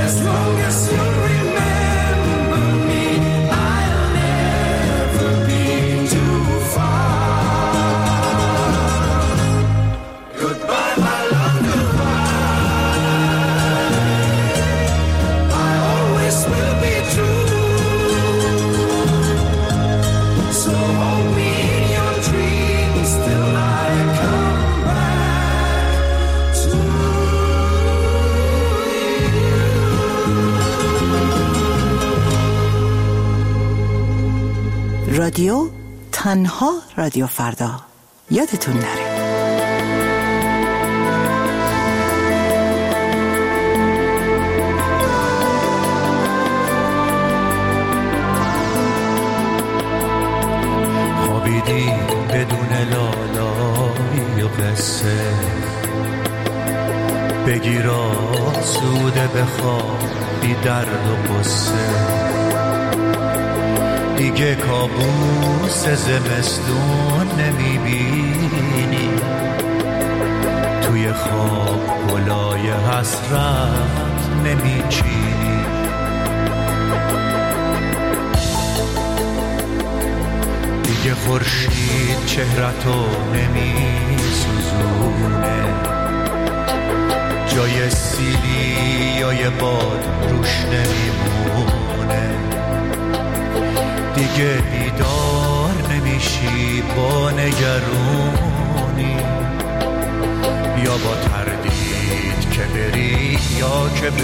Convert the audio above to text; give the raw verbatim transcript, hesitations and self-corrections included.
As long as you remember me, I'll never be too far. Goodbye, my love, goodbye. I always will be true. So hold me in your dreams till I come back to you. رادیو تنها رادیو فردا، یادتون نره. خوابیدی بدون لالایی و قصه، بگیر آسوده بخواب بی درد و قصه. دیگه کابوس زمستون نمیبینی، توی خواب گلای حسرت نمیچینی. دیگه خورشید چهرتو نمیسوزونه، جای سیلی یا یه باد روش نمیمونه. دیگه بیدار نمیشی با نگرونی، یا با تردید که بری یا که